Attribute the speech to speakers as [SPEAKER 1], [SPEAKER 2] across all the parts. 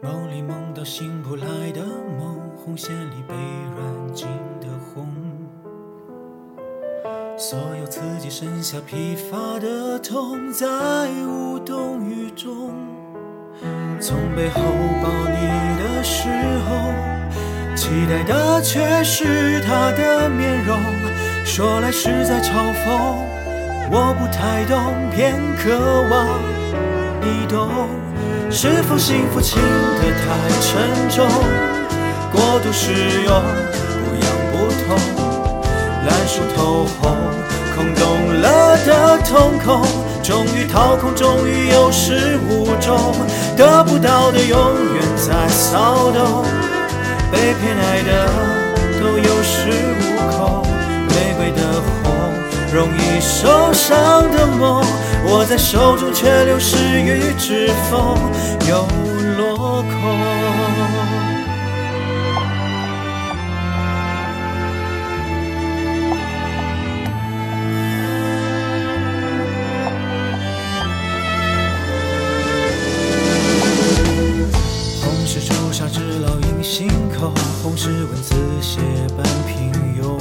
[SPEAKER 1] 梦里梦到醒不来的梦，红线里被软禁的红，所有刺激剩下疲乏的痛，在无动于衷。从背后抱你的时候，期待的却是他的面容，说来是在嘲讽，我不太懂，偏渴望你懂。是否幸福轻得太沉重，过度使用不痒不痛，烂熟透红，空洞了的瞳孔，终于掏空，终于有始无终，得不到的永远在骚动，被偏爱的都有恃无恐，玫瑰的红，容易受伤的梦，握在手中却流失于指缝，又落空。红是朱砂痣烙印心口，红是文字写般平庸，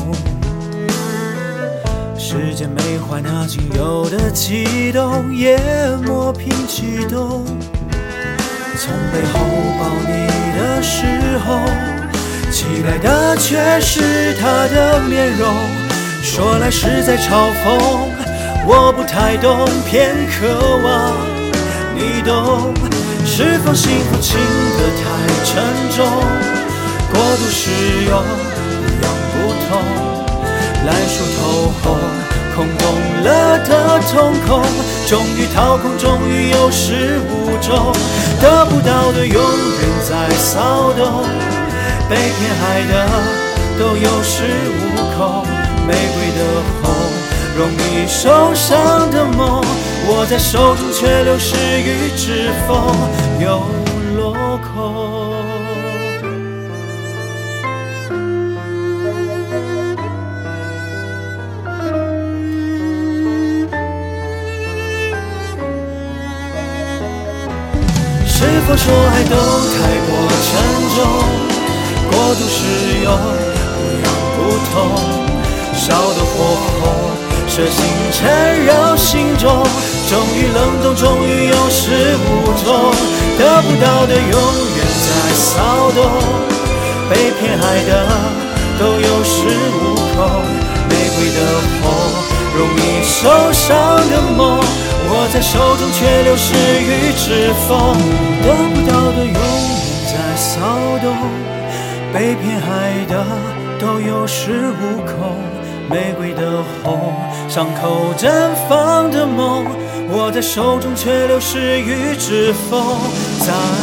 [SPEAKER 1] 时间美化那仅有的悸动，也磨平激动。从背后抱你的时候，期待的却是他的面容，说来是在嘲讽，我不太懂，偏渴望你懂。是否幸福轻得太沉重，过度使用不痒不痛，烂熟透红，空洞了的瞳孔，终于掏空，终于有始无终，得不到的永远在骚动，被偏爱的都有恃无恐，玫瑰的红，容易受伤的梦，握在手中却流失于指缝，又落空。是否说爱都太过沉重，过度使用不痒不痛，烧得火红，蛇形缠绕心中，终于冷冻，终于有始无终，得不到的永远在骚动，被偏爱的都有恃无恐，玫瑰的红，容易受伤的梦，握在手中却流失于指缝，得不到的永远在骚动，被偏爱的都有恃无恐，玫瑰的红，伤口绽放的梦，握在手中却流失于指缝，在